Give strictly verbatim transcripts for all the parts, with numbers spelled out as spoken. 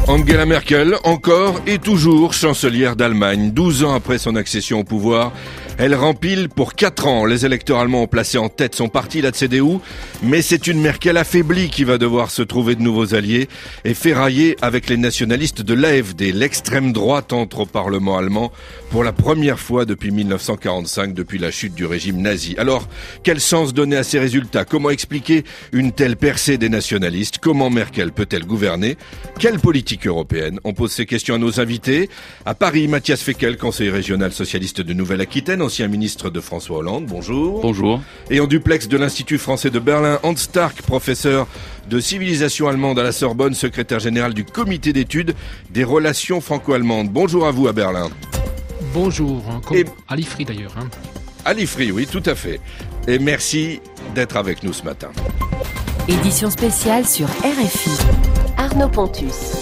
Angela Merkel, encore et toujours chancelière d'Allemagne. douze ans après son accession au pouvoir, elle rempile pour quatre ans. Les électeurs allemands ont placé en tête son parti, la C D U. Mais c'est une Merkel affaiblie qui va devoir se trouver de nouveaux alliés et ferrailler avec les nationalistes de l'A F D. L'extrême droite entre au Parlement allemand pour la première fois depuis mille neuf cent quarante-cinq, depuis la chute du régime nazi. Alors, quel sens donner à ces résultats? Comment expliquer une telle percée des nationalistes? Comment Merkel peut-elle gouverner? Quelle politique européenne? On pose ces questions à nos invités. À Paris, Matthias Fekl, conseiller régional socialiste de Nouvelle-Aquitaine, ancien ministre de François Hollande. Bonjour. Bonjour. Et en duplex de l'Institut français de Berlin, Hans Stark, professeur de civilisation allemande à la Sorbonne, secrétaire général du comité d'études des relations franco-allemandes. Bonjour à vous à Berlin. Bonjour, comme Et... à l'IFRI d'ailleurs. Hein. À l'IFRI, oui, tout à fait. Et merci d'être avec nous ce matin. Édition spéciale sur R F I. Arnaud Pontus.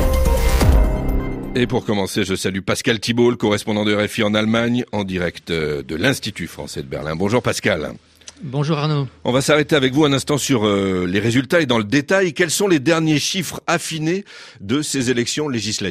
Et pour commencer, je salue Pascal Thibault, le correspondant de R F I en Allemagne, en direct de l'Institut français de Berlin. Bonjour Pascal. Bonjour Arnaud. On va s'arrêter avec vous un instant sur euh, les résultats et dans le détail. Quels sont les derniers chiffres affinés de ces élections législatives ?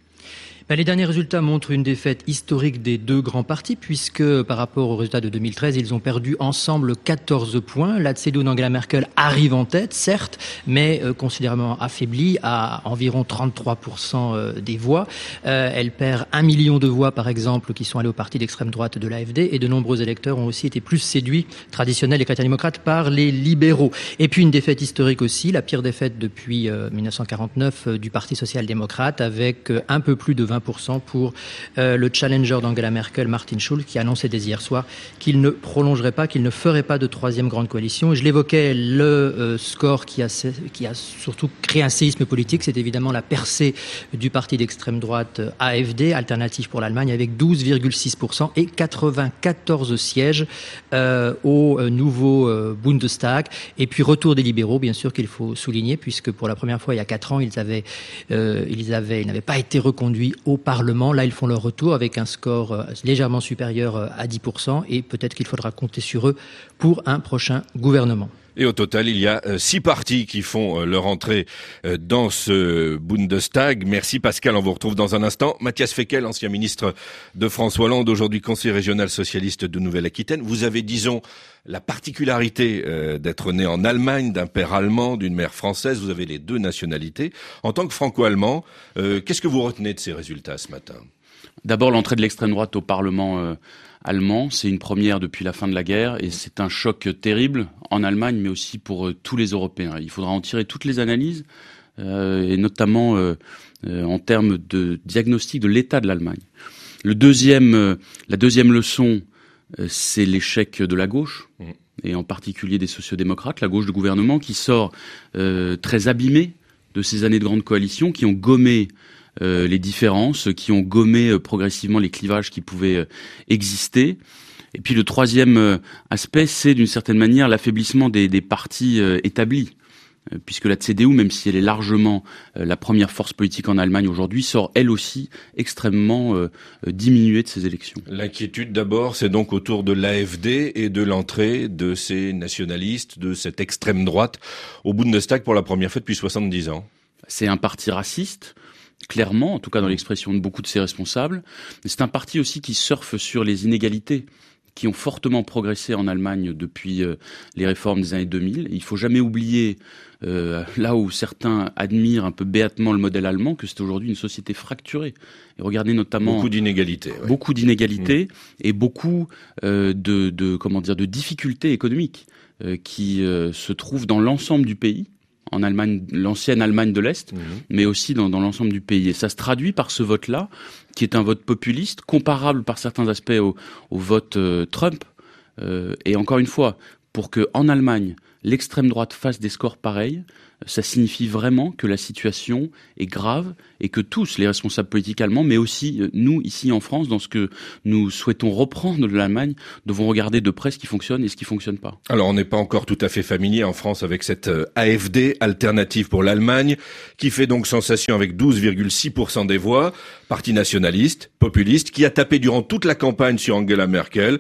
Ben, les derniers résultats montrent une défaite historique des deux grands partis puisque par rapport aux résultats de deux mille treize, ils ont perdu ensemble quatorze points. La C D U d'Angela Merkel arrive en tête, certes, mais euh, considérablement affaiblie à environ trente-trois pour cent des voix. Euh, elle perd un million de voix, par exemple, qui sont allées au parti d'extrême droite de l'A F D et de nombreux électeurs ont aussi été plus séduits, traditionnels et chrétiens-démocrates, par les libéraux. Et puis une défaite historique aussi, la pire défaite depuis euh, mille neuf cent quarante-neuf euh, du Parti social-démocrate avec euh, un peu plus de vingt pour cent pour euh, le challenger d'Angela Merkel, Martin Schulz, qui a annoncé dès hier soir qu'il ne prolongerait pas, qu'il ne ferait pas de troisième grande coalition. Et je l'évoquais, le euh, score qui a, qui a surtout créé un séisme politique, c'est évidemment la percée du parti d'extrême droite euh, A F D, Alternative pour l'Allemagne, avec douze virgule six pour cent et quatre-vingt-quatorze sièges euh, au euh, nouveau euh, Bundestag. Et puis retour des libéraux, bien sûr, qu'il faut souligner, puisque pour la première fois il y a quatre ans, ils avaient, euh, ils avaient, ils n'avaient pas été reconduits au Parlement. Là, ils font leur retour avec un score légèrement supérieur à dix pour cent et peut-être qu'il faudra compter sur eux pour un prochain gouvernement. Et au total, il y a euh, six partis qui font euh, leur entrée euh, dans ce Bundestag. Merci Pascal, on vous retrouve dans un instant. Matthias Fekl, ancien ministre de François Hollande, aujourd'hui conseiller régional socialiste de Nouvelle-Aquitaine. Vous avez, disons, la particularité euh, d'être né en Allemagne, d'un père allemand, d'une mère française. Vous avez les deux nationalités. En tant que franco-allemand, euh, qu'est-ce que vous retenez de ces résultats ce matin ? D'abord, l'entrée de l'extrême droite au Parlement euh, allemand, c'est une première depuis la fin de la guerre et c'est un choc terrible en Allemagne, mais aussi pour euh, tous les Européens. Il faudra en tirer toutes les analyses, euh, et notamment euh, euh, en termes de diagnostic de l'état de l'Allemagne. Le deuxième, euh, la deuxième leçon, euh, c'est l'échec de la gauche, mmh. et en particulier des sociodémocrates, la gauche de gouvernement, qui sort euh, très abîmée de ces années de grande coalition, qui ont gommé Euh, les différences, qui ont gommé euh, progressivement les clivages qui pouvaient euh, exister. Et puis le troisième euh, aspect, c'est d'une certaine manière l'affaiblissement des, des partis euh, établis, euh, puisque la C D U, même si elle est largement euh, la première force politique en Allemagne aujourd'hui, sort elle aussi extrêmement euh, euh, diminuée de ces élections. L'inquiétude d'abord, c'est donc autour de l'A F D et de l'entrée de ces nationalistes, de cette extrême droite au Bundestag pour la première fois depuis soixante-dix ans. C'est un parti raciste, clairement, en tout cas dans l'expression de beaucoup de ses responsables. Mais c'est un parti aussi qui surfe sur les inégalités qui ont fortement progressé en Allemagne depuis euh, les réformes des années deux mille. Et il faut jamais oublier, euh, là où certains admirent un peu béatement le modèle allemand, que c'est aujourd'hui une société fracturée. Et regardez notamment beaucoup d'inégalités, ouais. beaucoup d'inégalités mmh. et beaucoup euh, de, de comment dire de difficultés économiques euh, qui euh, se trouvent dans l'ensemble du pays. En Allemagne, l'ancienne Allemagne de l'Est, mmh. mais aussi dans, dans l'ensemble du pays. Et ça se traduit par ce vote-là, qui est un vote populiste, comparable par certains aspects au, au vote euh, Trump. Euh, et encore une fois, pour que en Allemagne, l'extrême droite fasse des scores pareils, ça signifie vraiment que la situation est grave et que tous, les responsables politiques allemands, mais aussi nous, ici en France, dans ce que nous souhaitons reprendre de l'Allemagne, devons regarder de près ce qui fonctionne et ce qui fonctionne pas. Alors, on n'est pas encore tout à fait familier en France avec cette A F D, Alternative pour l'Allemagne, qui fait donc sensation avec douze virgule six pour cent des voix, parti nationaliste, populiste, qui a tapé durant toute la campagne sur Angela Merkel,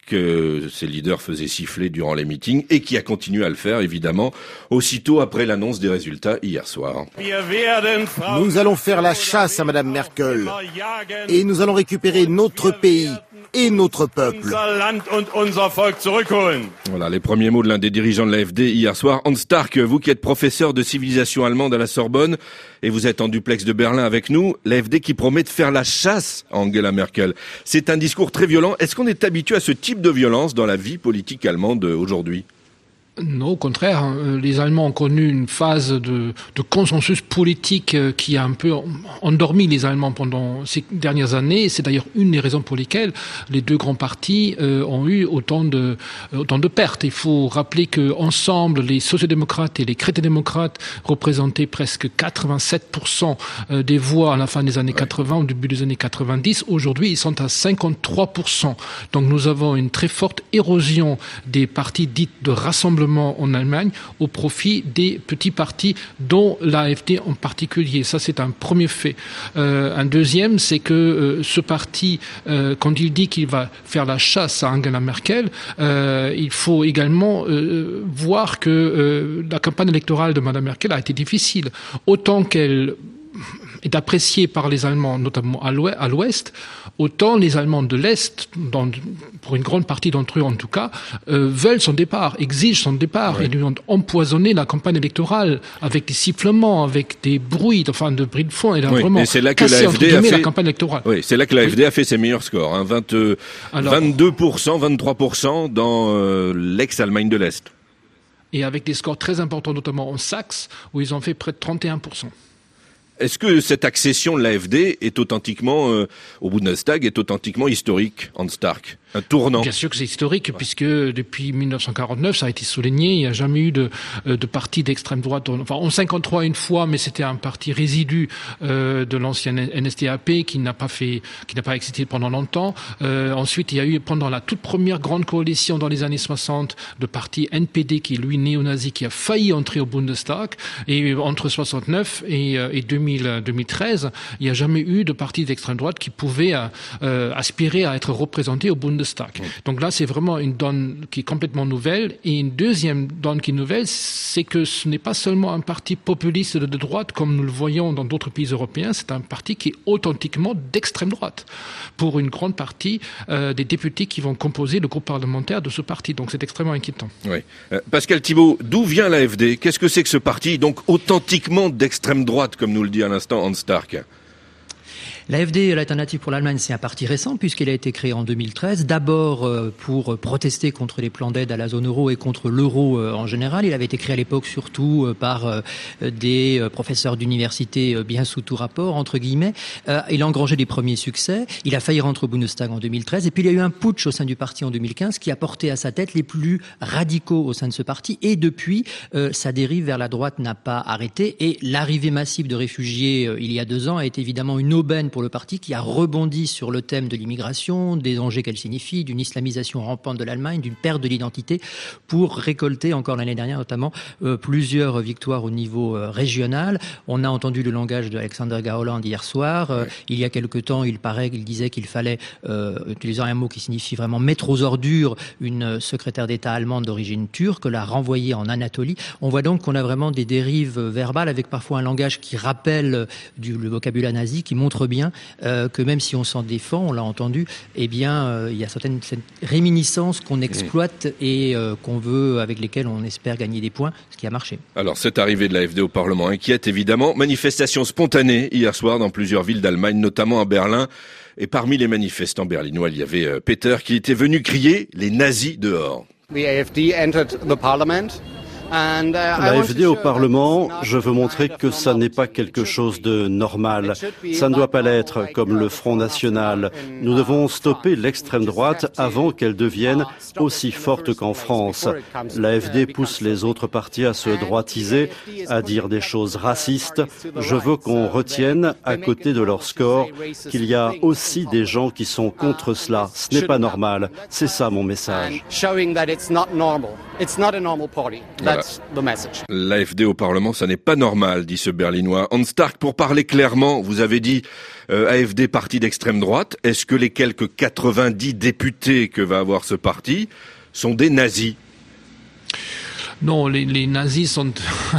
que ses leaders faisaient siffler durant les meetings et qui a continué à le faire, évidemment, aussitôt après l'annonce des résultats hier soir. Nous allons faire la chasse à Madame Merkel et nous allons récupérer notre pays et notre peuple. Voilà les premiers mots de l'un des dirigeants de l'A F D hier soir. Hans Stark, vous qui êtes professeur de civilisation allemande à la Sorbonne et vous êtes en duplex de Berlin avec nous, l'A F D qui promet de faire la chasse à Angela Merkel. C'est un discours très violent. Est-ce qu'on est habitué à ce type de violence dans la vie politique allemande aujourd'hui ? Non, au contraire, les Allemands ont connu une phase de, de consensus politique qui a un peu endormi les Allemands pendant ces dernières années. Et c'est d'ailleurs une des raisons pour lesquelles les deux grands partis euh, ont eu autant de, autant de pertes. Il faut rappeler que ensemble, les sociodémocrates et les chrétiens-démocrates représentaient presque quatre-vingt-sept pour cent des voix à la fin des années quatre-vingts, au début des années quatre-vingt-dix. Aujourd'hui, ils sont à cinquante-trois pour cent. Donc nous avons une très forte érosion des partis dits de rassemblement en Allemagne au profit des petits partis, dont l'A F D en particulier. Ça, c'est un premier fait. Euh, un deuxième, c'est que euh, ce parti, euh, quand il dit qu'il va faire la chasse à Angela Merkel, euh, il faut également euh, voir que euh, la campagne électorale de Mme Merkel a été difficile. Autant qu'elle est appréciée par les Allemands, notamment à l'Ouest, autant les Allemands de l'Est, dans, pour une grande partie d'entre eux en tout cas, euh, veulent son départ, exigent son départ. Oui. Ils lui ont empoisonné la campagne électorale avec des sifflements, avec des bruits, enfin de bruits de fond. Elle a oui, vraiment c'est là que cassé, la F D a fait la campagne électorale. Oui, c'est là que la oui. F D a fait ses meilleurs scores, hein, vingt, Alors, vingt-deux pour cent, vingt-trois pour cent dans euh, l'ex-Allemagne de l'Est. Et avec des scores très importants, notamment en Saxe, où ils ont fait près de trente et un pour cent. Est-ce que cette accession de l'A F D est authentiquement, euh, au Bundestag, est authentiquement historique, Hans Stark ? Un tournant. Bien sûr que c'est historique, ouais. puisque depuis mille neuf cent quarante-neuf, ça a été souligné, il n'y a jamais eu de, de parti d'extrême droite. Enfin, en cinquante-trois une fois, mais c'était un parti résidu euh, de l'ancienne N S D A P qui n'a pas fait, qui n'a pas existé pendant longtemps. Euh, ensuite, il y a eu pendant la toute première grande coalition dans les années soixante, de parti N P D qui est lui néo-nazi, qui a failli entrer au Bundestag. Et entre soixante-neuf et, et deux mille, deux mille treize, il n'y a jamais eu de parti d'extrême droite qui pouvait euh, aspirer à être représenté au Bundestag. Donc là, c'est vraiment une donne qui est complètement nouvelle. Et une deuxième donne qui est nouvelle, c'est que ce n'est pas seulement un parti populiste de droite, comme nous le voyons dans d'autres pays européens, c'est un parti qui est authentiquement d'extrême droite, pour une grande partie euh, des députés qui vont composer le groupe parlementaire de ce parti. Donc c'est extrêmement inquiétant. Oui. Euh, Pascal Thibault, d'où vient l'A F D ? Qu'est-ce que c'est que ce parti, donc authentiquement d'extrême droite, comme nous le dit à l'instant Hans Stark ? L'A F D, l'Alternative pour l'Allemagne, c'est un parti récent puisqu'il a été créé en deux mille treize. D'abord pour protester contre les plans d'aide à la zone euro et contre l'euro en général. Il avait été créé à l'époque surtout par des professeurs d'université bien sous tout rapport, entre guillemets. Il a engrangé des premiers succès. Il a failli rentrer au Bundestag en deux mille treize. Et puis il y a eu un putsch au sein du parti en deux mille quinze qui a porté à sa tête les plus radicaux au sein de ce parti. Et depuis, sa dérive vers la droite n'a pas arrêté. Et l'arrivée massive de réfugiés il y a deux ans a été évidemment une aubaine pour le parti qui a rebondi sur le thème de l'immigration, des dangers qu'elle signifie, d'une islamisation rampante de l'Allemagne, d'une perte de l'identité, pour récolter encore l'année dernière notamment euh, plusieurs victoires au niveau euh, régional. On a entendu le langage de Alexander Gauland hier soir. Euh, ouais. Il y a quelque temps, il paraît qu'il disait qu'il fallait, euh, utilisant un mot qui signifie vraiment mettre aux ordures une secrétaire d'État allemande d'origine turque, la renvoyer en Anatolie. On voit donc qu'on a vraiment des dérives verbales avec parfois un langage qui rappelle du, le vocabulaire nazi, qui montre bien Euh, que même si on s'en défend, on l'a entendu, eh bien, euh, il y a certaines, certaines réminiscences qu'on exploite et euh, qu'on veut, avec lesquelles on espère gagner des points, ce qui a marché. Alors, cette arrivée de l'A F D au Parlement inquiète, évidemment. Manifestation spontanée hier soir dans plusieurs villes d'Allemagne, notamment à Berlin. Et parmi les manifestants berlinois, il y avait euh, Peter qui était venu crier « Les nazis dehors ». The A F D entered the parliament. L'A F D au Parlement, je veux montrer que ça n'est pas quelque chose de normal. Ça ne doit pas l'être, comme le Front National. Nous devons stopper l'extrême droite avant qu'elle devienne aussi forte qu'en France. L'A F D pousse les autres partis à se droitiser, à dire des choses racistes. Je veux qu'on retienne, à côté de leur score, qu'il y a aussi des gens qui sont contre cela. Ce n'est pas normal. C'est ça mon message. That's the message. L'A F D au Parlement, ça n'est pas normal, dit ce Berlinois. Hans Stark, pour parler clairement, vous avez dit euh, A F D, parti d'extrême droite. Est-ce que les quelques quatre-vingt-dix députés que va avoir ce parti sont des nazis ? Non, les, les nazis sont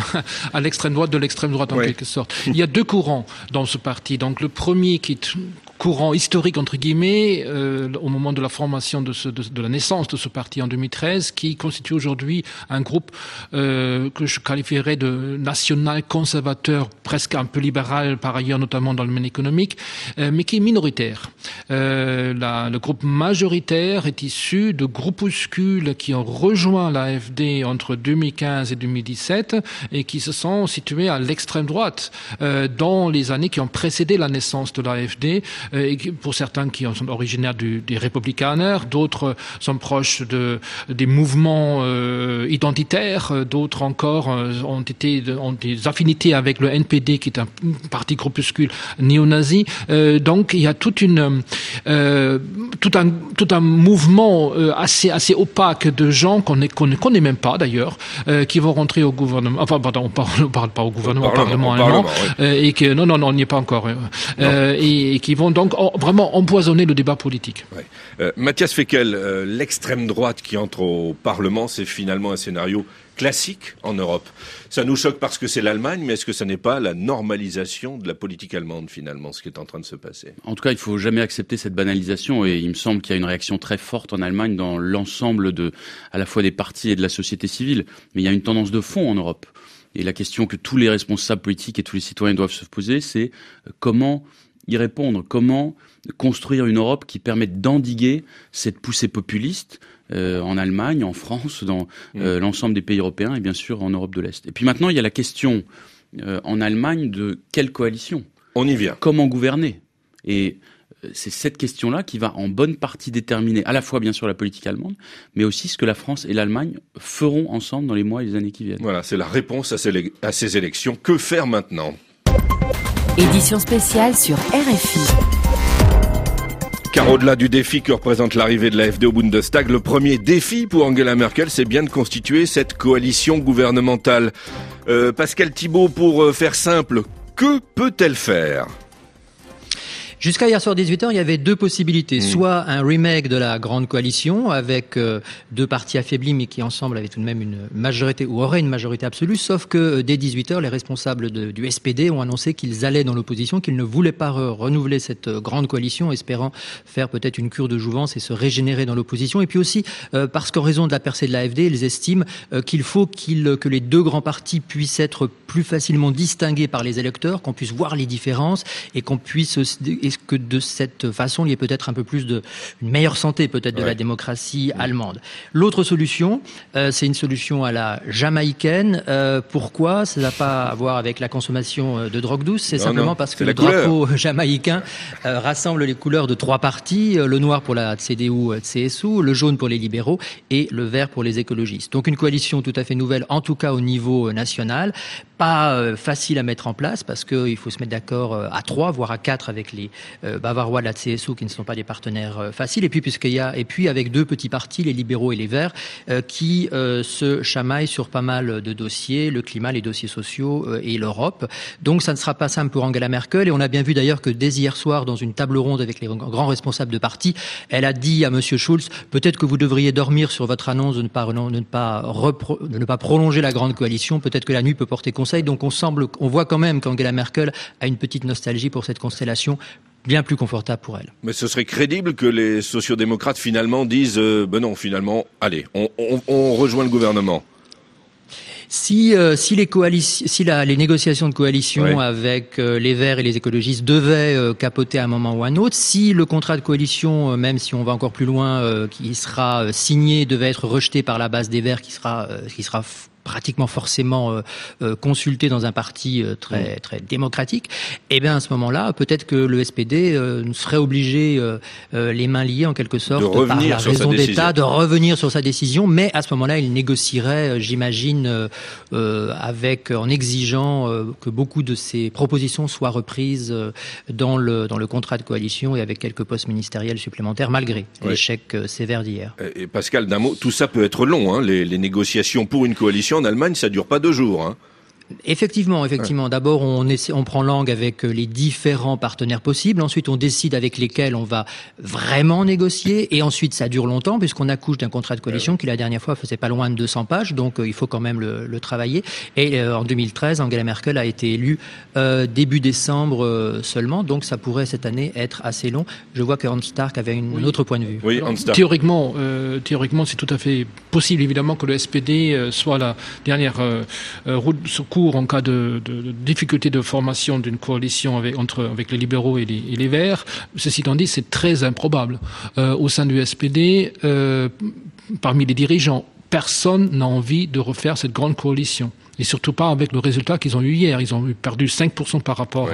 à l'extrême droite de l'extrême droite en oui. quelque sorte. Il y a deux courants dans ce parti. Donc le premier qui est courant historique entre guillemets euh, au moment de la formation de, ce, de, de la naissance de ce parti en deux mille treize, qui constitue aujourd'hui un groupe euh, que je qualifierais de national conservateur, presque un peu libéral par ailleurs, notamment dans le domaine économique, euh, mais qui est minoritaire. Euh, la, le groupe majoritaire est issu de groupuscules qui ont rejoint l'A F D entre deux mille quinze et deux mille dix-sept et qui se sont situés à l'extrême droite euh, dans les années qui ont précédé la naissance de l'A F D. Et pour certains qui sont originaires du, des républicains, d'autres sont proches de, des mouvements euh, identitaires, d'autres encore euh, ont été ont des affinités avec le N P D, qui est un parti groupuscule néo-nazi. Euh, donc il y a toute une euh, tout un tout un mouvement euh, assez assez opaque de gens qu'on ne qu'on connaît même pas d'ailleurs, euh, qui vont rentrer au gouvernement. Enfin, pardon, on parle, on parle pas au gouvernement, au Parlement, au Parlement allemand, oui. euh, et que non non non, on n'y est pas encore. Euh, et, et qui vont donc vraiment empoisonner le débat politique. Ouais. Euh, Matthias Fekl, euh, l'extrême droite qui entre au Parlement, c'est finalement un scénario classique en Europe. Ça nous choque parce que c'est l'Allemagne, mais est-ce que ça n'est pas la normalisation de la politique allemande finalement, ce qui est en train de se passer ? En tout cas, il faut jamais accepter cette banalisation, et il me semble qu'il y a une réaction très forte en Allemagne dans l'ensemble de, à la fois des partis et de la société civile. Mais il y a une tendance de fond en Europe. Et la question que tous les responsables politiques et tous les citoyens doivent se poser, c'est comment y répondre, comment construire une Europe qui permette d'endiguer cette poussée populiste euh, en Allemagne, en France, dans euh, mmh. l'ensemble des pays européens et bien sûr en Europe de l'Est. Et puis maintenant, il y a la question euh, en Allemagne de quelle coalition ? On y vient. Comment gouverner ? Et euh, c'est cette question-là qui va en bonne partie déterminer à la fois bien sûr la politique allemande, mais aussi ce que la France et l'Allemagne feront ensemble dans les mois et les années qui viennent. Voilà, c'est la réponse à ces, à ces élections. Que faire maintenant ? Édition spéciale sur R F I. Car au-delà du défi que représente l'arrivée de l'A F D au Bundestag, le premier défi pour Angela Merkel, c'est bien de constituer cette coalition gouvernementale. Euh, Pascal Thibault, pour faire simple, que peut-elle faire ? Jusqu'à hier soir dix-huit heures, il y avait deux possibilités. Mmh. Soit un remake de la grande coalition avec euh, deux partis affaiblis mais qui ensemble avaient tout de même une majorité ou auraient une majorité absolue. Sauf que euh, dès dix-huit heures, les responsables de, du S P D ont annoncé qu'ils allaient dans l'opposition, qu'ils ne voulaient pas re- renouveler cette euh, grande coalition, espérant faire peut-être une cure de jouvence et se régénérer dans l'opposition. Et puis aussi euh, parce qu'en raison de la percée de l'A F D, ils estiment euh, qu'il faut qu'il, que les deux grands partis puissent être plus facilement distingués par les électeurs, qu'on puisse voir les différences et qu'on puisse est-ce que de cette façon, il y ait peut-être un peu plus de, une meilleure santé peut-être de ouais. la démocratie ouais. allemande. L'autre solution, euh, c'est une solution à la jamaïcaine. Euh, pourquoi ? Ça n'a pas à voir avec la consommation de drogue douce, c'est non, simplement non, parce que le drapeau couleur. jamaïcain euh, rassemble les couleurs de trois partis, euh, le noir pour la C D U C S U, le jaune pour les libéraux et le vert pour les écologistes. Donc une coalition tout à fait nouvelle, en tout cas au niveau national. Pas euh, facile à mettre en place parce qu'il faut se mettre d'accord euh, à trois, voire à quatre avec les euh, Bavarois de la C S U qui ne sont pas des partenaires euh, faciles. Et puis puisqu'il y a et puis avec deux petits partis, les libéraux et les verts, euh, qui euh, se chamaillent sur pas mal de dossiers, le climat, les dossiers sociaux euh, et l'Europe. Donc ça ne sera pas simple pour Angela Merkel. Et on a bien vu d'ailleurs que dès hier soir, dans une table ronde avec les grands responsables de partis, elle a dit à Monsieur Schulz peut-être que vous devriez dormir sur votre annonce de ne pas de ne pas repro, de ne pas prolonger la grande coalition. Peut-être que la nuit peut porter conseil. Donc on semble, on voit quand même qu'Angela Merkel a une petite nostalgie pour cette constellation bien plus confortable pour elle. Mais ce serait crédible que les sociodémocrates finalement disent euh, ben non, finalement, allez, on, on, on rejoint le gouvernement. Si euh, si les coalitions, si la, les négociations de coalition ouais. avec euh, les Verts et les écologistes devaient euh, capoter à un moment ou à un autre, si le contrat de coalition, euh, même si on va encore plus loin, euh, qui sera euh, signé, devait être rejeté par la base des Verts, qui sera euh, qui sera f- pratiquement forcément euh, euh, consulté dans un parti euh, très mmh. très démocratique, et bien à ce moment-là, peut-être que le S P D euh, serait obligé, euh, euh, les mains liées en quelque sorte, par la raison d'État, de revenir sur sa décision, mais à ce moment-là, il négocierait, euh, j'imagine, euh, euh, avec en exigeant euh, que beaucoup de ses propositions soient reprises euh, dans le dans le contrat de coalition et avec quelques postes ministériels supplémentaires, malgré ouais. l'échec euh, sévère d'hier. Et Pascal, d'un mot, tout ça peut être long, hein, les, les négociations pour une coalition. en Allemagne, ça dure pas deux jours, hein. Effectivement, effectivement. Ouais. D'abord, on, essaie, on prend langue avec les différents partenaires possibles. Ensuite, on décide avec lesquels on va vraiment négocier. Et ensuite, ça dure longtemps puisqu'on accouche d'un contrat de coalition ouais. qui, la dernière fois, faisait pas loin de deux cents pages. Donc, euh, il faut quand même le, le travailler. Et euh, en deux mille treize, Angela Merkel a été élue euh, début décembre euh, seulement. Donc, ça pourrait cette année être assez long. Je vois que Hans Stark avait une, oui. un autre point de vue. Oui, Hans Stark. Théoriquement, euh, théoriquement, c'est tout à fait possible, évidemment, que le S P D euh, soit la dernière euh, route de secours en cas de, de, de difficulté de formation d'une coalition avec, entre, avec les libéraux et les, et les Verts. Ceci étant dit, c'est très improbable. Euh, au sein du S P D, euh, parmi les dirigeants, personne n'a envie de refaire cette grande coalition. Et surtout pas avec le résultat qu'ils ont eu hier. Ils ont perdu cinq pour cent par rapport ouais.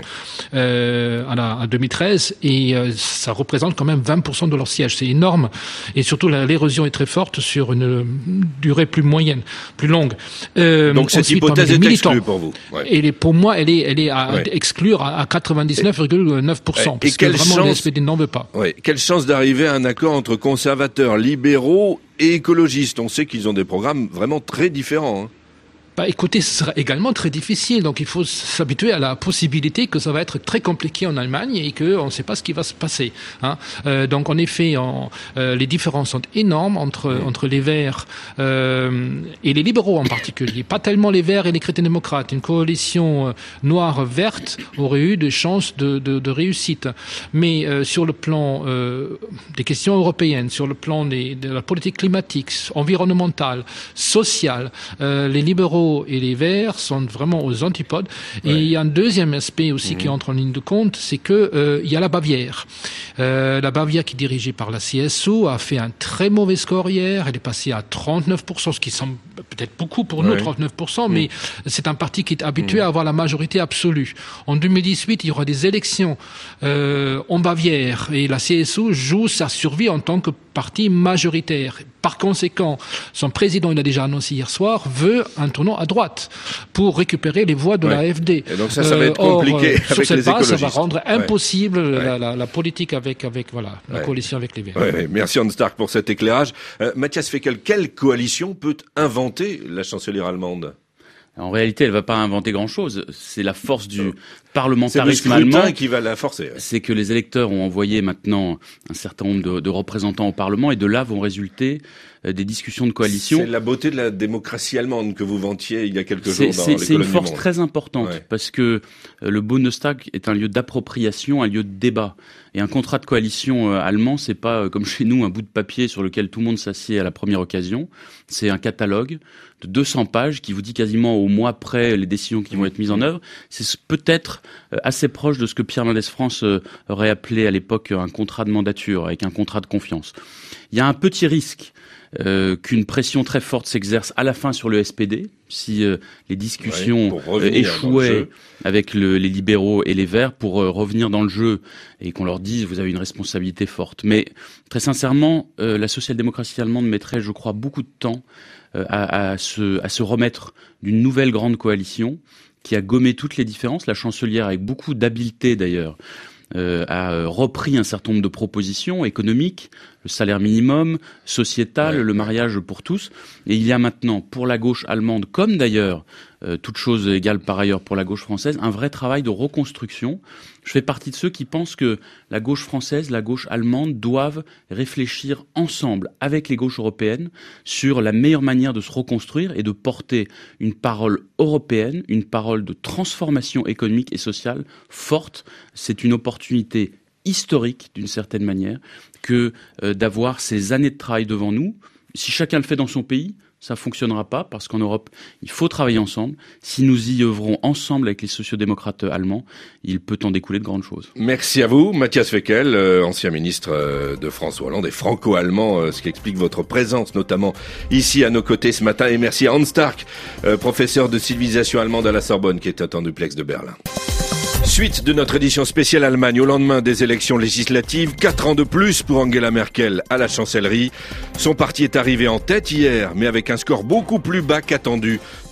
euh, à, la, à deux mille treize et euh, ça représente quand même vingt pour cent de leur siège. C'est énorme. Et surtout, la, l'érosion est très forte sur une durée plus moyenne, plus longue. Euh, Donc cette ensuite, hypothèse est exclue pour vous. Ouais. Et les, pour moi, elle est, elle est à ouais. exclure à, à quatre-vingt-dix-neuf virgule neuf pour cent. Ouais. Parce que vraiment, chance... le S P D n'en veut pas. Ouais. Quelle chance d'arriver à un accord entre conservateurs, libéraux et écologistes. On sait qu'ils ont des programmes vraiment très différents. Hein. Bah, écoutez, ce sera également très difficile. Donc, il faut s'habituer à la possibilité que ça va être très compliqué en Allemagne et qu'on ne sait pas ce qui va se passer. Hein. Euh, donc, en effet, en, euh, les différences sont énormes entre mmh. entre les Verts euh, et les libéraux en particulier. Pas tellement les Verts et les chrétiens-démocrates. Une coalition euh, noire-verte aurait eu des chances de, de, de réussite. Mais euh, sur le plan euh, des questions européennes, sur le plan des, de la politique climatique, environnementale, sociale, euh, les libéraux et les Verts sont vraiment aux antipodes. Ouais. Et il y a un deuxième aspect aussi mmh. qui entre en ligne de compte, c'est que euh, il y a la Bavière. Euh, la Bavière, qui est dirigée par la C S U, a fait un très mauvais score hier. Elle est passée à trente-neuf pour cent, ce qui semble peut-être beaucoup pour ouais. nous, trente-neuf pour cent, mmh. mais c'est un parti qui est habitué mmh. à avoir la majorité absolue. En deux mille dix-huit, il y aura des élections euh, en Bavière et la C S U joue sa survie en tant que parti majoritaire. Par conséquent, son président, il a déjà annoncé hier soir, veut un tournant à droite pour récupérer les voix de ouais. la A F D. Et donc ça, ça va être compliqué euh, or, avec sur les base, écologistes. Ça va rendre impossible ouais. la, la, la politique avec, avec voilà, la ouais. coalition avec les Verts. Ouais, ouais. Merci Hans Stark pour cet éclairage. Euh, Matthias Fekl, quelle coalition peut inventer la chancelière allemande ? En réalité, elle va pas inventer grand-chose. C'est la force du parlementarisme allemand. C'est le scrutin allemand qui va la forcer. Ouais. C'est que les électeurs ont envoyé maintenant un certain nombre de, de représentants au Parlement et de là vont résulter euh, des discussions de coalition. C'est la beauté de la démocratie allemande que vous vantiez il y a quelques c'est, jours dans c'est, les c'est colonnes une force du monde. très importante ouais. parce que euh, le Bundestag est un lieu d'appropriation, un lieu de débat. Et un contrat de coalition euh, allemand, c'est pas euh, comme chez nous un bout de papier sur lequel tout le monde s'assied à la première occasion. C'est un catalogue de deux cents pages qui vous dit quasiment au mois près les décisions qui vont être mises en œuvre. C'est peut-être euh, assez proche de ce que Pierre Mendès France euh, aurait appelé à l'époque un contrat de mandature avec un contrat de confiance. Il y a un petit risque euh, qu'une pression très forte s'exerce à la fin sur le S P D si euh, les discussions ouais, euh, échouaient avec le, les libéraux et les Verts pour euh, revenir dans le jeu et qu'on leur dise vous avez une responsabilité forte. Mais très sincèrement, euh, la social-démocratie allemande mettrait, je crois, beaucoup de temps euh, à, à, se, à se remettre d'une nouvelle grande coalition qui a gommé toutes les différences. La chancelière, avec beaucoup d'habileté d'ailleurs, Euh, a repris un certain nombre de propositions économiques, le salaire minimum, sociétal, ouais. le mariage pour tous. Et il y a maintenant, pour la gauche allemande, comme d'ailleurs, euh, toute chose égale par ailleurs pour la gauche française, un vrai travail de reconstruction. Je fais partie de ceux qui pensent que la gauche française, la gauche allemande doivent réfléchir ensemble avec les gauches européennes sur la meilleure manière de se reconstruire et de porter une parole européenne, une parole de transformation économique et sociale forte. C'est une opportunité historique, d'une certaine manière, que euh, d'avoir ces années de travail devant nous. Si chacun le fait dans son pays, ça fonctionnera pas, parce qu'en Europe, il faut travailler ensemble. Si nous y œuvrons ensemble avec les sociodémocrates allemands, il peut en découler de grandes choses. Merci à vous, Matthias Fekl, euh, ancien ministre euh, de François Hollande et franco-allemand, euh, ce qui explique votre présence, notamment ici à nos côtés ce matin. Et merci à Hans Stark, euh, professeur de civilisation allemande à la Sorbonne, qui est à duplex de Berlin. Suite de notre édition spéciale Allemagne au lendemain des élections législatives, quatre ans de plus pour Angela Merkel à la chancellerie. Son parti est arrivé en tête hier, mais avec un score beaucoup plus bas qu'attendu,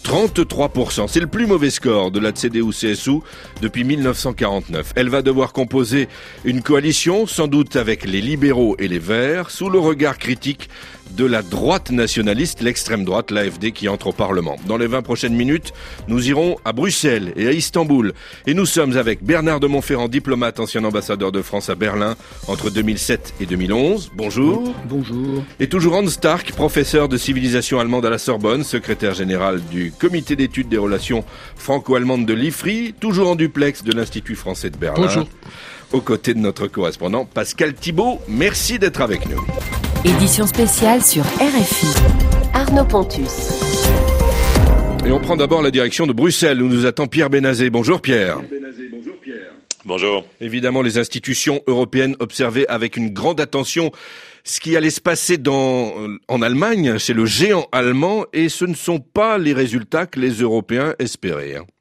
trente-trois pour cent. C'est le plus mauvais score de la C D U C S U depuis mille neuf cent quarante-neuf. Elle va devoir composer une coalition, sans doute avec les libéraux et les Verts, sous le regard critique de la droite nationaliste, l'extrême droite, l'A F D, qui entre au Parlement. Dans les vingt prochaines minutes, nous irons à Bruxelles et à Istanbul. Et nous sommes avec Bernard de Montferrand, diplomate, ancien ambassadeur de France à Berlin entre deux mille sept et deux mille onze. Bonjour. Bonjour. Et toujours Hans Stark, professeur de civilisation allemande à la Sorbonne, secrétaire général du comité d'études des relations franco-allemandes de l'I F R I, toujours en duplex de l'Institut français de Berlin. Bonjour. Aux côtés de notre correspondant Pascal Thibault. Merci d'être avec nous. Édition spéciale sur R F I. Arnaud Pontus. Et on prend d'abord la direction de Bruxelles où nous attend Pierre Benazet. Bonjour Pierre. Bonjour. Évidemment, les institutions européennes observaient avec une grande attention ce qui allait se passer dans, en Allemagne, chez le géant allemand, et ce ne sont pas les résultats que les Européens espéraient. Hein.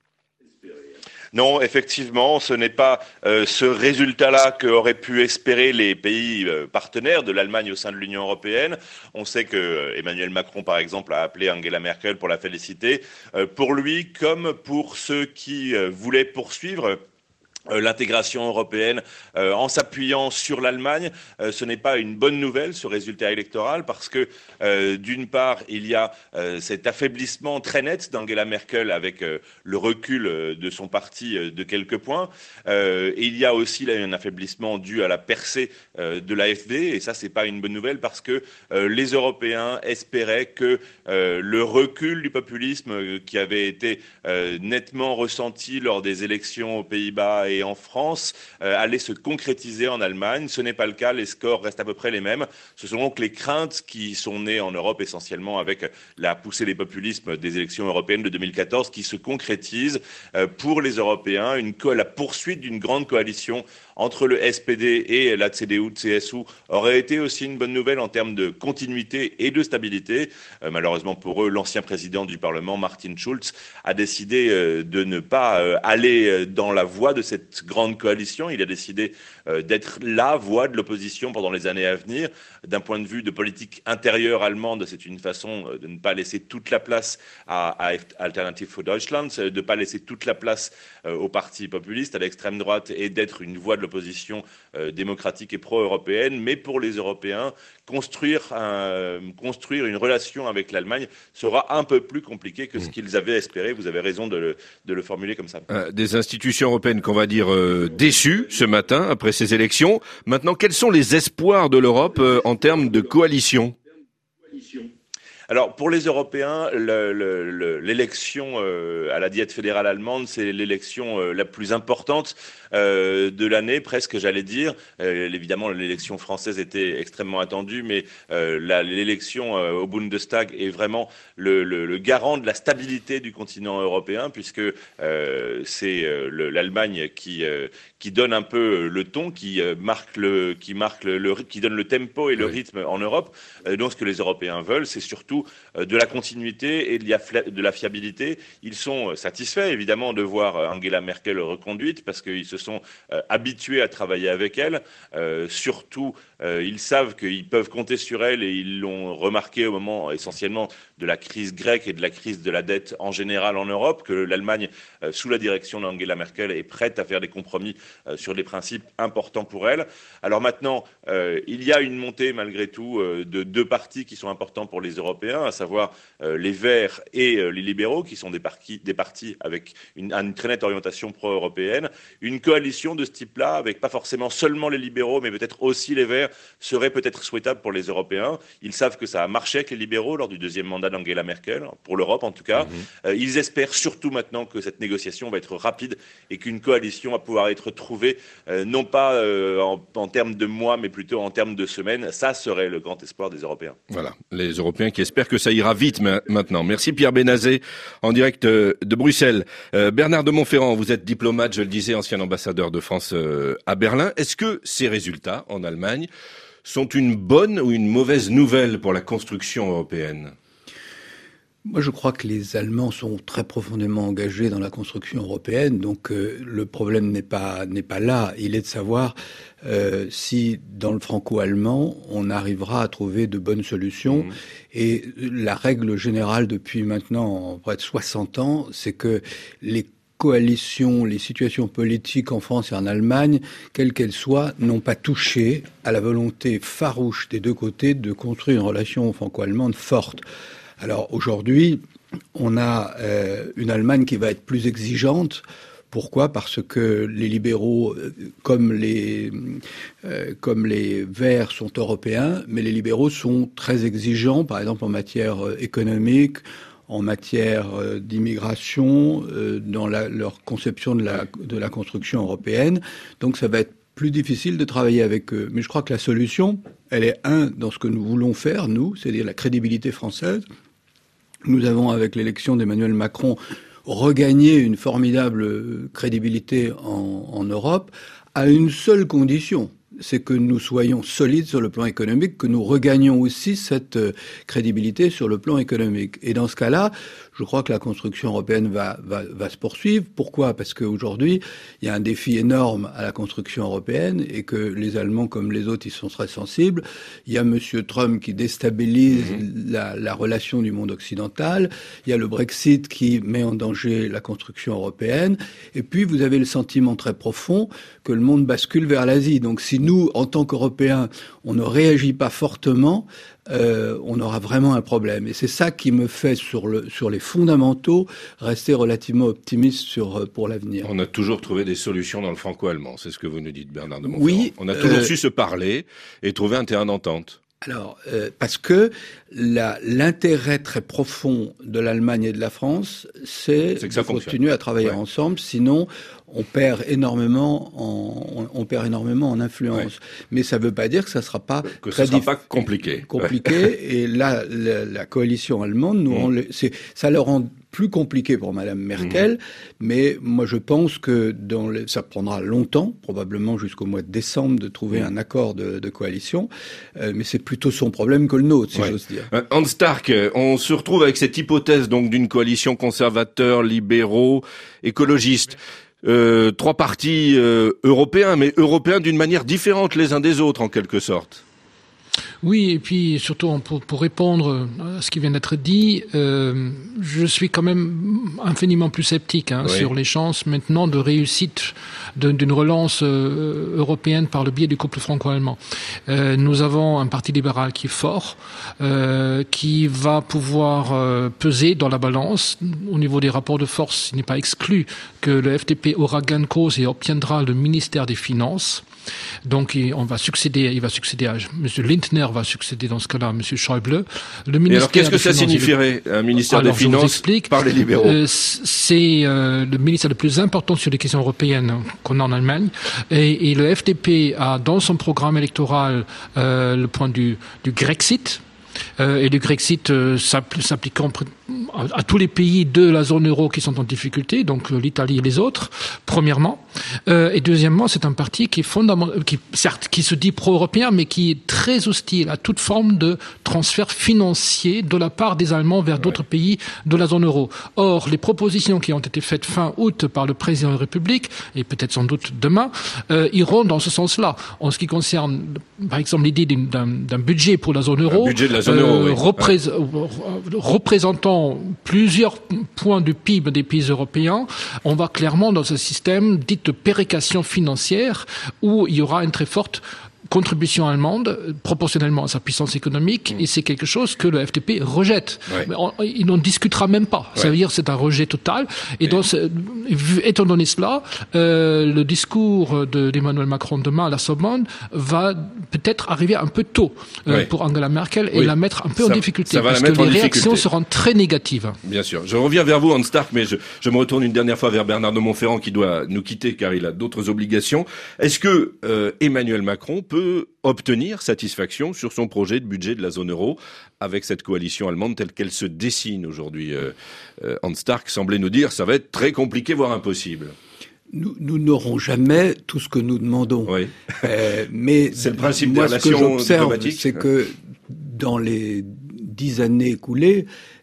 Non, effectivement, ce n'est pas euh, ce résultat-là qu'auraient pu espérer les pays euh, partenaires de l'Allemagne au sein de l'Union européenne. On sait que euh, Emmanuel Macron, par exemple, a appelé Angela Merkel pour la féliciter. Euh, pour lui, comme pour ceux qui euh, voulaient poursuivre l'intégration européenne euh, en s'appuyant sur l'Allemagne, euh, ce n'est pas une bonne nouvelle, ce résultat électoral, parce que euh, d'une part, il y a euh, cet affaiblissement très net d'Angela Merkel avec euh, le recul euh, de son parti euh, de quelques points. Euh, et il y a aussi là, un affaiblissement dû à la percée euh, de l'A F D, et ça, c'est pas une bonne nouvelle parce que euh, les Européens espéraient que euh, le recul du populisme euh, qui avait été euh, nettement ressenti lors des élections aux Pays-Bas et en France euh, allait se concrétiser en Allemagne. Ce n'est pas le cas, les scores restent à peu près les mêmes. Ce sont donc les craintes qui sont nées en Europe essentiellement avec la poussée des populismes des élections européennes de deux mille quatorze qui se concrétisent euh, pour les Européens, une co- la poursuite d'une grande coalition entre le S P D et la C D U C S U aurait été aussi une bonne nouvelle en termes de continuité et de stabilité. Euh, malheureusement pour eux, l'ancien président du Parlement, Martin Schulz, a décidé euh, de ne pas euh, aller dans la voie de cette grande coalition. Il a décidé euh, d'être la voix de l'opposition pendant les années à venir. D'un point de vue de politique intérieure allemande, c'est une façon euh, de ne pas laisser toute la place à, à Alternative für Deutschland, de ne pas laisser toute la place euh, aux partis populistes, à l'extrême droite, et d'être une voix de l'opposition euh, démocratique et pro-européenne. Mais pour les Européens, construire, un, construire une relation avec l'Allemagne sera un peu plus compliqué que ce qu'ils avaient espéré. Vous avez raison de le, de le formuler comme ça. Euh, des institutions européennes qu'on va dire euh, déçues ce matin après ces élections. Maintenant, quels sont les espoirs de l'Europe euh, en termes de coalition ? Alors, pour les Européens, le, le, le, l'élection euh, à la Diète fédérale allemande, c'est l'élection euh, la plus importante euh, de l'année, presque, j'allais dire. Euh, évidemment, l'élection française était extrêmement attendue, mais euh, la, l'élection euh, au Bundestag est vraiment le, le, le garant de la stabilité du continent européen, puisque euh, c'est euh, le, l'Allemagne qui, euh, qui donne un peu le ton, qui euh, marque le, qui marque le, le, qui donne le tempo et le rythme en Europe. Euh, donc, ce que les Européens veulent, c'est surtout de la continuité et de la fiabilité. Ils sont satisfaits, évidemment, de voir Angela Merkel reconduite parce qu'ils se sont euh, habitués à travailler avec elle. Euh, surtout, euh, ils savent qu'ils peuvent compter sur elle et ils l'ont remarqué au moment essentiellement de la crise grecque et de la crise de la dette en général en Europe, que l'Allemagne, euh, sous la direction d'Angela Merkel, est prête à faire des compromis euh, sur des principes importants pour elle. Alors maintenant, euh, il y a une montée malgré tout euh, de deux partis qui sont importants pour les Européens, à savoir euh, les Verts et euh, les libéraux, qui sont des partis, des partis avec une, une très nette orientation pro-européenne. Une coalition de ce type-là, avec pas forcément seulement les libéraux, mais peut-être aussi les Verts, serait peut-être souhaitable pour les Européens. Ils savent que ça a marché avec les libéraux lors du deuxième mandat d'Angela Merkel, pour l'Europe en tout cas. Mmh. Euh, ils espèrent surtout maintenant que cette négociation va être rapide et qu'une coalition va pouvoir être trouvée, euh, non pas euh, en, en termes de mois, mais plutôt en termes de semaines. Ça serait le grand espoir des Européens. Voilà, les Européens qui espèrent que ça ira vite maintenant. Merci Pierre Benazet, en direct de Bruxelles. Euh, Bernard de Montferrand, vous êtes diplomate, je le disais, ancien ambassadeur de France euh, à Berlin. Est-ce que ces résultats en Allemagne sont une bonne ou une mauvaise nouvelle pour la construction européenne ? Moi, je crois que les Allemands sont très profondément engagés dans la construction européenne, donc euh, le problème n'est pas n'est pas là. Il est de savoir euh, si, dans le franco-allemand, on arrivera à trouver de bonnes solutions. Mmh. Et la règle générale depuis maintenant près de soixante ans, c'est que les coalitions, les situations politiques en France et en Allemagne, quelles qu'elles soient, n'ont pas touché à la volonté farouche des deux côtés de construire une relation franco-allemande forte. Alors aujourd'hui, on a euh, une Allemagne qui va être plus exigeante. Pourquoi ? Parce que les libéraux, comme les, euh, comme les Verts, sont européens, mais les libéraux sont très exigeants, par exemple en matière économique, en matière euh, d'immigration, euh, dans la, leur conception de la, de la construction européenne. Donc ça va être plus difficile de travailler avec eux. Mais je crois que la solution, elle est, un, dans ce que nous voulons faire, nous, c'est-à-dire la crédibilité française. Nous avons, avec l'élection d'Emmanuel Macron, regagné une formidable crédibilité en, en Europe, à une seule condition, c'est que nous soyons solides sur le plan économique, que nous regagnions aussi cette euh, crédibilité sur le plan économique. Et dans ce cas-là, je crois que la construction européenne va, va, va se poursuivre. Pourquoi ? Parce qu'aujourd'hui, il y a un défi énorme à la construction européenne et que les Allemands, comme les autres, ils sont très sensibles. Il y a M. Trump qui déstabilise mmh. la, la relation du monde occidental. Il y a le Brexit qui met en danger la construction européenne. Et puis, vous avez le sentiment très profond que le monde bascule vers l'Asie. Donc, si nous, en tant qu'Européens, on ne réagit pas fortement, euh, on aura vraiment un problème. Et c'est ça qui me fait, sur, le, sur les fondamentaux, rester relativement optimiste sur, pour l'avenir. On a toujours trouvé des solutions dans le franco-allemand, c'est ce que vous nous dites, Bernard de Montferrand. Oui. On a toujours euh, su se parler et trouver un terrain d'entente. Alors, euh, parce que la, l'intérêt très profond de l'Allemagne et de la France, c'est, c'est de continuer à travailler ouais. ensemble, sinon on perd énormément en, on, on perd énormément en influence. Ouais. Mais ça ne veut pas dire que ça ne sera pas que très ça sera dif- pas compliqué. Compliqué. Ouais. Et là, la, la coalition allemande, nous, mmh. on, c'est, ça le rend plus compliqué pour Madame Merkel. Mmh. Mais moi, je pense que dans les, ça prendra longtemps, probablement jusqu'au mois de décembre, de trouver mmh. un accord de, de coalition. Euh, mais c'est plutôt son problème que le nôtre, si ouais. j'ose dire. Euh, Hans Stark, on se retrouve avec cette hypothèse donc d'une coalition conservateurs, libéraux, écologistes. Euh, trois partis euh, européens, mais européens d'une manière différente les uns des autres, en quelque sorte. Oui, et puis surtout pour, pour répondre à ce qui vient d'être dit, euh, je suis quand même infiniment plus sceptique hein, oui. sur les chances maintenant de réussite de, d'une relance euh, européenne par le biais du couple franco-allemand. Euh, nous avons un parti libéral qui est fort, euh, qui va pouvoir euh, peser dans la balance. Au niveau des rapports de force, il n'est pas exclu que le F D P aura gain de cause et obtiendra le ministère des Finances. Donc, on va succéder, il va succéder à M. Lindner, va succéder dans ce cas-là à M. Schäuble. Le ministère Et alors, qu'est-ce que ça Finances, signifierait, un ministère alors, des Finances par les libéraux euh, C'est euh, le ministère le plus important sur les questions européennes qu'on a en Allemagne. Et, et le F D P a dans son programme électoral euh, le point du, du Grexit. Euh, et le Grexit euh, s'appliquant à, à tous les pays de la zone euro qui sont en difficulté, donc euh, l'Italie et les autres, premièrement. Euh, et deuxièmement, c'est un parti qui est fondamental, qui certes qui se dit pro-européen, mais qui est très hostile à toute forme de transfert financier de la part des Allemands vers ouais. d'autres pays de la zone euro. Or, les propositions qui ont été faites fin août par le président de la République, et peut-être sans doute demain, euh, iront dans ce sens-là. En ce qui concerne, par exemple, l'idée d'un, d'un budget pour la zone euro, un budget de la zone euro, euh, oui. représ- ouais. représentant plusieurs points du P I B des pays européens, on va clairement dans ce système dit de péréquation financière où il y aura une très forte contribution allemande proportionnellement à sa puissance économique mmh. et c'est quelque chose que le F D P rejette. Ouais. Mais on, il n'en discutera même pas. Ouais. Ça veut dire que c'est un rejet total. Et ouais. donc, étant donné cela, euh, le discours de, d'Emmanuel Macron demain à la Sorbonne va peut-être arriver un peu tôt euh, ouais. pour Angela Merkel et oui. la mettre un peu ça, en difficulté ça va parce la mettre que en les difficulté. réactions seront très négatives. Bien sûr. Je reviens vers vous, Hans Stark, mais je, je me retourne une dernière fois vers Bernard de Montferrand qui doit nous quitter car il a d'autres obligations. Est-ce que euh, Emmanuel Macron peut obtenir satisfaction sur son projet de budget de la zone euro avec cette coalition allemande telle qu'elle se dessine aujourd'hui? euh, euh, Hans Stark semblait nous dire ça va être très compliqué, voire impossible. Nous, nous n'aurons jamais tout ce que nous demandons. Oui. Euh, mais c'est le principe moi, des relations ce que j'observe, diplomatiques. c'est que dans les dix années écoulées,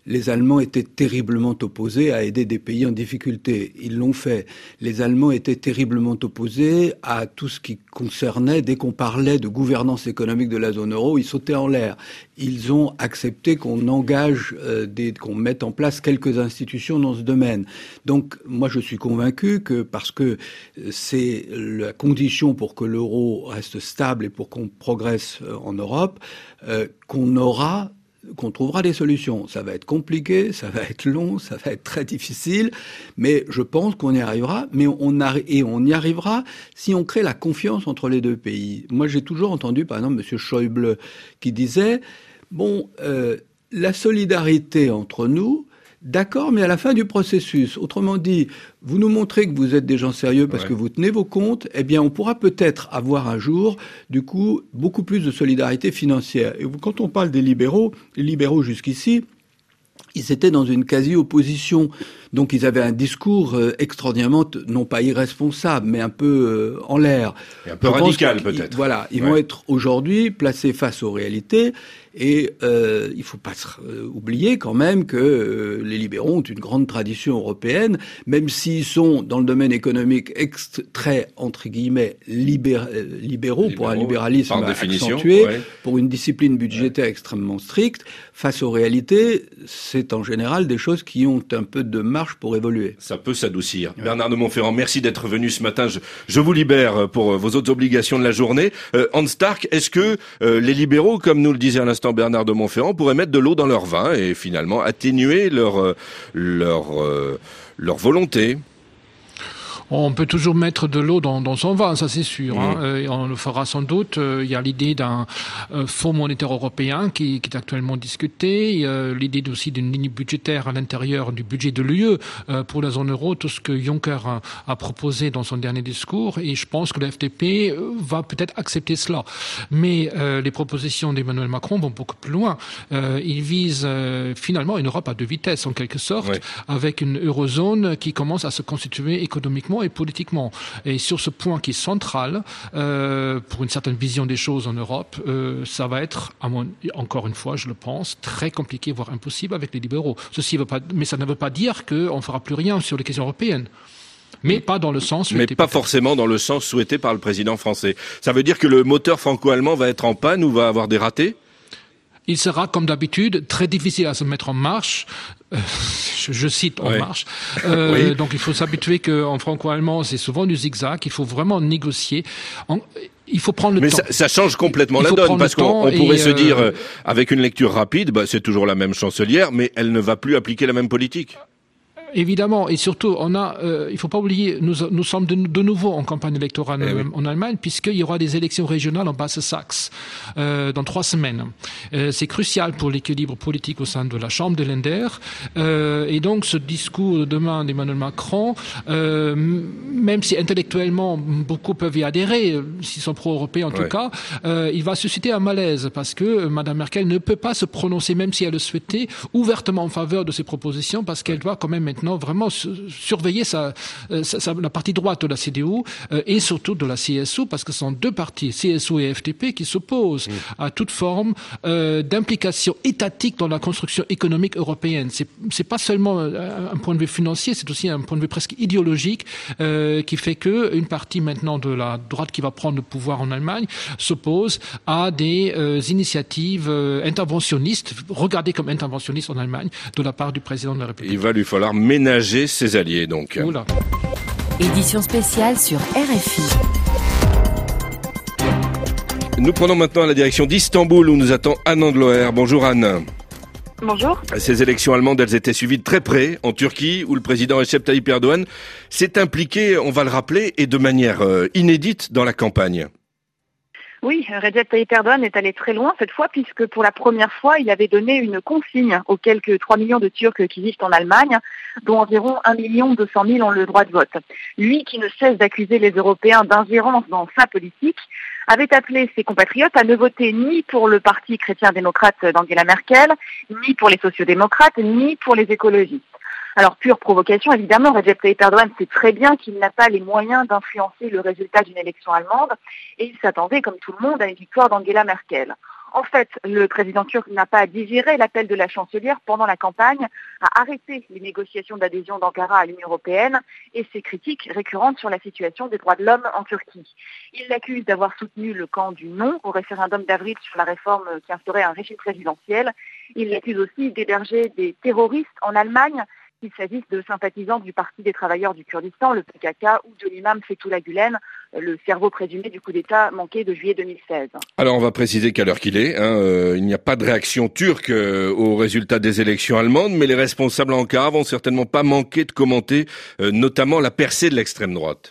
Les Allemands étaient terriblement opposés à aider des pays en difficulté. Ils l'ont fait. Les Allemands étaient terriblement opposés à tout ce qui concernait, dès qu'on parlait de gouvernance économique de la zone euro, ils sautaient en l'air. Ils ont accepté qu'on engage, euh, des, qu'on mette en place quelques institutions dans ce domaine. Donc, moi, je suis convaincu que parce que c'est la condition pour que l'euro reste stable et pour qu'on progresse en Europe, euh, qu'on aura qu'on trouvera des solutions. Ça va être compliqué, ça va être long, ça va être très difficile, mais je pense qu'on y arrivera, mais on arri- et on y arrivera si on crée la confiance entre les deux pays. Moi, j'ai toujours entendu, par exemple, M. Schäuble qui disait, bon, euh, la solidarité entre nous, d'accord, mais à la fin du processus. Autrement dit, vous nous montrez que vous êtes des gens sérieux parce ouais. que vous tenez vos comptes, eh bien, on pourra peut-être avoir un jour, du coup, beaucoup plus de solidarité financière. Et quand on parle des libéraux, les libéraux jusqu'ici, ils étaient dans une quasi-opposition. Donc, ils avaient un discours euh, extraordinairement, non pas irresponsable, mais un peu euh, en l'air. Et un peu Je radical, peut-être. Voilà. Ils ouais. vont être aujourd'hui placés face aux réalités. Et euh, il ne faut pas euh, oublier quand même que euh, les libéraux ont une grande tradition européenne, même s'ils sont dans le domaine économique ext- très, entre guillemets, libér- euh, libéraux, libéraux, pour un libéralisme accentué, ouais. pour une discipline budgétaire ouais. extrêmement stricte. Face aux réalités, c'est en général des choses qui ont un peu de marge pour évoluer. Ça peut s'adoucir. Ouais. Bernard de Montferrand, merci d'être venu ce matin. Je, je vous libère pour vos autres obligations de la journée. Euh, Hans Stark, est-ce que euh, les libéraux, comme nous le disait à l'instant Bernard de Montferrand, pourraient mettre de l'eau dans leur vin et finalement atténuer leur euh, leur euh, leur volonté? On peut toujours mettre de l'eau dans, dans son vin, ça c'est sûr. Mmh. Hein. Et on le fera sans doute. Il y a l'idée d'un euh, fonds monétaire européen qui, qui est actuellement discuté. Il y a l'idée aussi d'une ligne budgétaire à l'intérieur du budget de l'U E euh, pour la zone euro, tout ce que Juncker a, a proposé dans son dernier discours. Et je pense que le F D P va peut-être accepter cela. Mais euh, les propositions d'Emmanuel Macron vont beaucoup plus loin. Euh, il vise euh, finalement une Europe à deux vitesses, en quelque sorte, oui. avec une eurozone qui commence à se constituer économiquement et politiquement. Et sur ce point qui est central, euh, pour une certaine vision des choses en Europe, euh, ça va être, à mon, encore une fois, je le pense, très compliqué, voire impossible avec les libéraux. Ceci veut pas, mais ça ne veut pas dire qu'on ne fera plus rien sur les questions européennes. Mais pas dans le sens souhaité. Mais pas forcément dans le sens souhaité par le président français. Ça veut dire que le moteur franco-allemand va être en panne ou va avoir des ratés ? Il sera, comme d'habitude, très difficile à se mettre en marche. Euh, je, je cite en oui. marche. Euh, oui. Donc, il faut s'habituer qu'en franco-allemand, c'est souvent du zigzag. Il faut vraiment négocier. En, il faut prendre le Mais temps. Mais ça, ça change complètement la donne, parce qu'on on pourrait se euh... dire, euh, avec une lecture rapide, bah, c'est toujours la même chancelière, mais elle ne va plus appliquer la même politique. Évidemment, et surtout, on a, euh, il faut pas oublier, nous, nous sommes de, de nouveau en campagne électorale eh en, oui. en Allemagne, puisqu'il y aura des élections régionales en Basse-Saxe euh, dans trois semaines. Euh, c'est crucial pour l'équilibre politique au sein de la Chambre des Länder. Euh, et donc, ce discours demain d'Emmanuel Macron, euh, même si intellectuellement beaucoup peuvent y adhérer, s'ils sont pro-européens en ouais. tout cas, euh, il va susciter un malaise parce que Mme Merkel ne peut pas se prononcer, même si elle le souhaitait, ouvertement en faveur de ces propositions, parce qu'elle ouais. doit quand même maintenant vraiment surveiller sa, sa, sa, la partie droite de la C D U euh, et surtout de la C S U, parce que ce sont deux partis, C S U et F D P, qui s'opposent mmh. à toute forme euh, d'implication étatique dans la construction économique européenne. C'est, c'est pas seulement un point de vue financier, c'est aussi un point de vue presque idéologique euh, qui fait que une partie maintenant de la droite qui va prendre le pouvoir en Allemagne s'oppose à des euh, initiatives euh, interventionnistes, regardées comme interventionnistes en Allemagne, de la part du président de la République. Il va lui falloir ménager ses alliés, donc. Oula. Édition spéciale sur R F I. Nous prenons maintenant la direction d'Istanbul où nous attend Anne Andloer. Bonjour Anne. Bonjour. Ces élections allemandes, elles étaient suivies de très près en Turquie où le président Recep Tayyip Erdogan s'est impliqué, on va le rappeler, et de manière euh, inédite dans la campagne. Oui, Recep Tayyip Erdogan est allé très loin cette fois puisque pour la première fois, il avait donné une consigne aux quelques trois millions de Turcs qui vivent en Allemagne, dont environ un million deux cent mille ont le droit de vote. Lui, qui ne cesse d'accuser les Européens d'ingérence dans sa politique, avait appelé ses compatriotes à ne voter ni pour le parti chrétien-démocrate d'Angela Merkel, ni pour les sociodémocrates, ni pour les écologistes. Alors, pure provocation, évidemment, Recep Tayyip Erdogan sait très bien qu'il n'a pas les moyens d'influencer le résultat d'une élection allemande et il s'attendait, comme tout le monde, à une victoire d'Angela Merkel. En fait, le président turc n'a pas digéré l'appel de la chancelière pendant la campagne à arrêter les négociations d'adhésion d'Ankara à l'Union européenne et ses critiques récurrentes sur la situation des droits de l'homme en Turquie. Il l'accuse d'avoir soutenu le camp du non au référendum d'avril sur la réforme qui instaurait un régime présidentiel. Il l'accuse aussi d'héberger des terroristes en Allemagne, qu'il s'agisse de sympathisants du Parti des travailleurs du Kurdistan, le P K K, ou de l'imam Fethullah Gülen, le cerveau présumé du coup d'État manqué de juillet deux mille seize. Alors on va préciser qu'à l'heure qu'il est, hein, euh, il n'y a pas de réaction turque euh, aux résultats des élections allemandes, mais les responsables à Ankara vont certainement pas manquer de commenter euh, notamment la percée de l'extrême droite.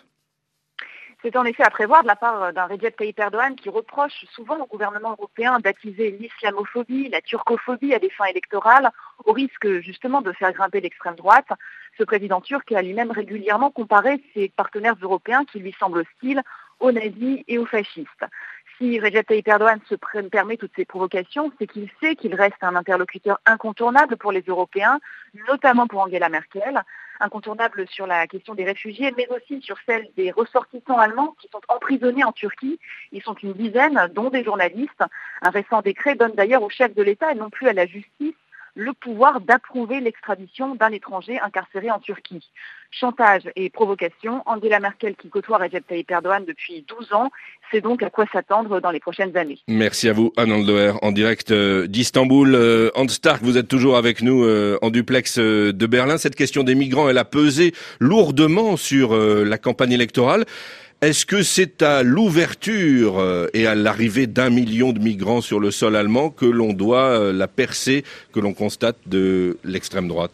C'est en effet à prévoir de la part d'un Recep Tayyip Erdogan qui reproche souvent au gouvernement européen d'attiser l'islamophobie, la turcophobie à des fins électorales, au risque justement de faire grimper l'extrême droite. Ce président turc a lui-même régulièrement comparé ses partenaires européens qui lui semblent hostiles aux nazis et aux fascistes. Si Recep Tayyip Erdogan se permet toutes ces provocations, c'est qu'il sait qu'il reste un interlocuteur incontournable pour les Européens, notamment pour Angela Merkel, incontournable sur la question des réfugiés, mais aussi sur celle des ressortissants allemands qui sont emprisonnés en Turquie. Ils sont une dizaine, dont des journalistes. Un récent décret donne d'ailleurs au chef de l'État et non plus à la justice le pouvoir d'approuver l'extradition d'un étranger incarcéré en Turquie. Chantage et provocation, Angela Merkel qui côtoie Recep Tayyip Erdogan depuis douze ans, c'est donc à quoi s'attendre dans les prochaines années. Merci à vous, Anne Aldoer, en direct d'Istanbul. Euh, Hans Stark, vous êtes toujours avec nous euh, en duplex euh, de Berlin. Cette question des migrants, elle a pesé lourdement sur euh, la campagne électorale. Est-ce que c'est à l'ouverture et à l'arrivée d'un million de migrants sur le sol allemand que l'on doit la percée que l'on constate de l'extrême droite ?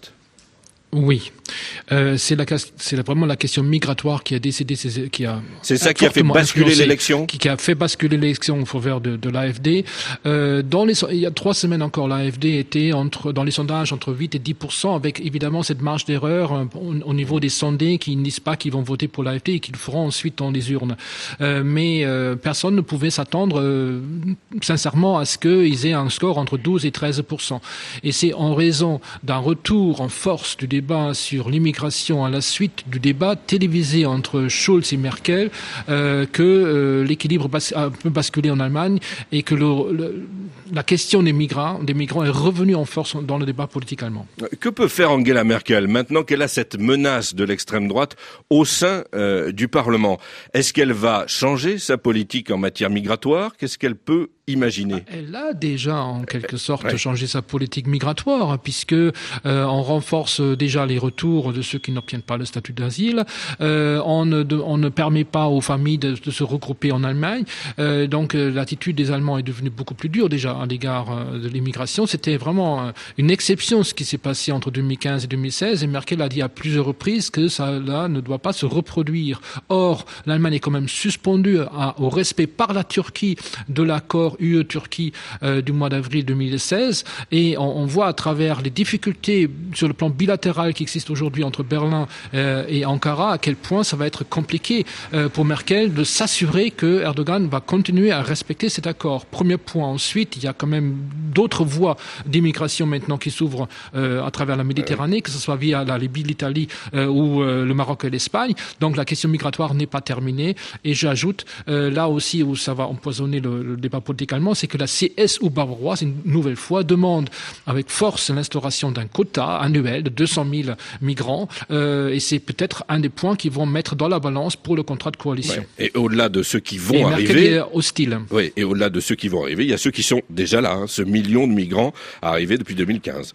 Oui, euh, c'est, la, c'est vraiment la question migratoire qui a décidé, qui a c'est ça qui a fait basculer l'élection, qui, qui a fait basculer l'élection au faveur de, de l'A F D. Euh, dans les, il y a trois semaines encore, l'A F D était entre dans les sondages entre huit et dix pour cent, avec évidemment cette marge d'erreur euh, au, au niveau des sondés qui ne disent pas qu'ils vont voter pour l'A F D et qu'ils le feront ensuite dans les urnes. Euh, mais euh, personne ne pouvait s'attendre euh, sincèrement à ce qu'ils aient un score entre douze et treize pour cent. Et c'est en raison d'un retour en force du débat sur l'immigration à la suite du débat télévisé entre Scholz et Merkel euh, que euh, l'équilibre bas- a peut basculer en Allemagne et que le, le, la question des migrants, des migrants est revenue en force dans le débat politique allemand. Que peut faire Angela Merkel maintenant qu'elle a cette menace de l'extrême droite au sein euh, du Parlement ? Est-ce qu'elle va changer sa politique en matière migratoire ? Qu'est-ce qu'elle peut imaginer ? Elle a déjà en quelque sorte ouais. changé sa politique migratoire puisque euh, on renforce déjà les retours de ceux qui n'obtiennent pas le statut d'asile. Euh, on, ne, de, on ne permet pas aux familles de, de se regrouper en Allemagne. Euh, donc euh, l'attitude des Allemands est devenue beaucoup plus dure déjà à l'égard euh, de l'immigration. C'était vraiment euh, une exception ce qui s'est passé entre deux mille quinze et deux mille seize. Et Merkel a dit à plusieurs reprises que ça là ne doit pas se reproduire. Or, l'Allemagne est quand même suspendue à, au respect par la Turquie de l'accord U E-Turquie euh, du mois d'avril deux mille seize. Et on, on voit à travers les difficultés sur le plan bilatéral qui existe aujourd'hui entre Berlin euh, et Ankara, à quel point ça va être compliqué euh, pour Merkel de s'assurer que Erdogan va continuer à respecter cet accord. Premier point. Ensuite, il y a quand même d'autres voies d'immigration maintenant qui s'ouvrent euh, à travers la Méditerranée, que ce soit via la Libye, l'Italie euh, ou euh, le Maroc et l'Espagne. Donc la question migratoire n'est pas terminée. Et j'ajoute, euh, là aussi où ça va empoisonner le, le débat politique allemand, c'est que la C S U bavaroise, une nouvelle fois, demande avec force l'instauration d'un quota annuel de deux cent mille migrants euh, et c'est peut-être un des points qui vont mettre dans la balance pour le contrat de coalition. Ouais. Et au-delà de ceux qui vont et arriver, Merkel est hostile. Oui, et au-delà de ceux qui vont arriver, il y a ceux qui sont déjà là, hein, ce million de migrants arrivés depuis deux mille quinze.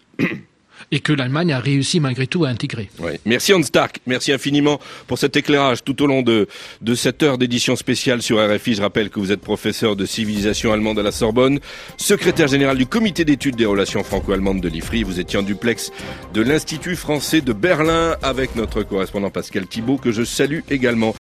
Et que l'Allemagne a réussi malgré tout à intégrer. Oui. Merci Hans Stark, merci infiniment pour cet éclairage tout au long de, de cette heure d'édition spéciale sur R F I. Je rappelle que vous êtes professeur de civilisation allemande à la Sorbonne, secrétaire général du comité d'études des relations franco-allemandes de l'I F R I. Vous étiez en duplex de l'Institut français de Berlin avec notre correspondant Pascal Thibault que je salue également.